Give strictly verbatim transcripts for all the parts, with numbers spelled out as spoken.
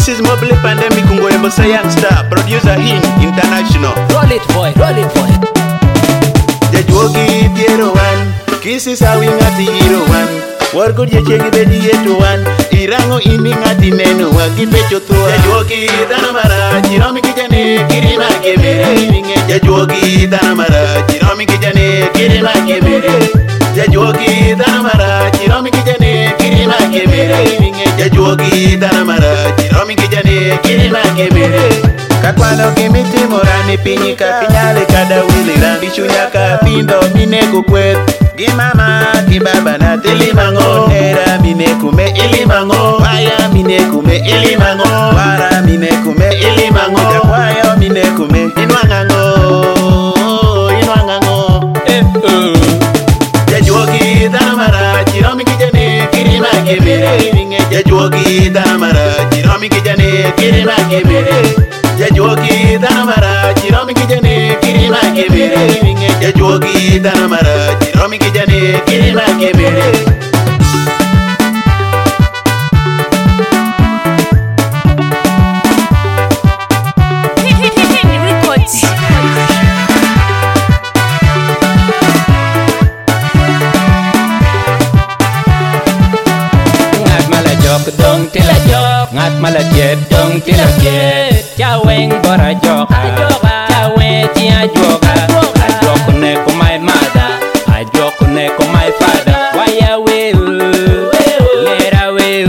This is Mobile Pandemic Ngoyembo Sayang Star, producer in International. Roll it boy, roll it boy. Jajuogi tiero one, Kisses how we got the hero one. What could you check the to one? Irango ini ngati nenu wakipecho tua. Jajuogi tanamara, Jiromi kijane, kirima kemere. Jajuogi tanamara, Jiromi kijane, kirima kemere. Jajuogi tanamara, Jiromi kijane, kirima kemere. Jajuogi tanamara, Jiromi kijane, kirima kemere. Kakwano kimiti morani pinyika kinyale kada wiliran bichunyaka pindo mineku kwet gimama kibaba na tilimango nera minekume ilimango waya minekume ilimango wara minekume ilimango jakwayo minekume inwangango inwangango eh uh. Jajuogi tanamara Jiromi kijane kirima kemere Jajuogi tanamara Jiromi kijane kirima kemere Jajuogi tanamara Jiromi kijane kirima kemere Jajuogi tanamara Jiromi kijane kirima kemere. Dong tila jok, ngat mala jet dong tila jet. Chaweng bora joka, chawe chia joka. Ajok ne ko my mother, ajok ne ko my father. Waya we, lera we,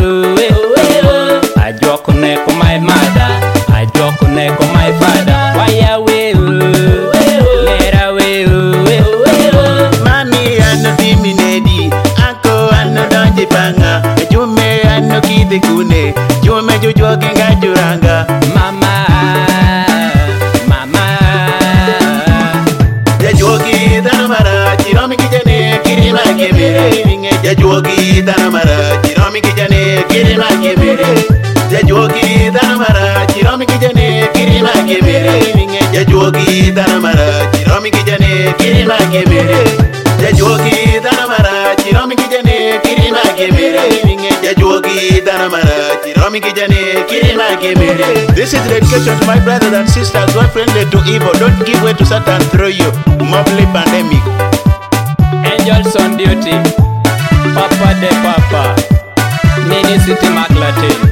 ajok ne ko my mother, ajok ne ko my father. Waya we, lera we. Mami anu diminedi, ako anu donji panga. Jume anu kide kune, jume jujuogi ngajuranga. Mama, mama. Jajuogi tanamara, Jiromi kijane kirima kemere. Jajuogi tanamara, Jiromi kijane kirima kemere. Jajuogi tanamara, Jiromi kijane kirima kemere. Jajuogi tanamara, Jiromi kijane kirima kemere. Jajuogi tanamara, Jiromi kijane kirima kemere. Jajuogi tanamara, Jiromi kijane kirima kemere. This is dedication to my brothers and sisters who are friendly to evil. Don't give way to Satan through you. Mobile Pandemic. Angels on duty. Papa de Papa. Mini City Maclatin.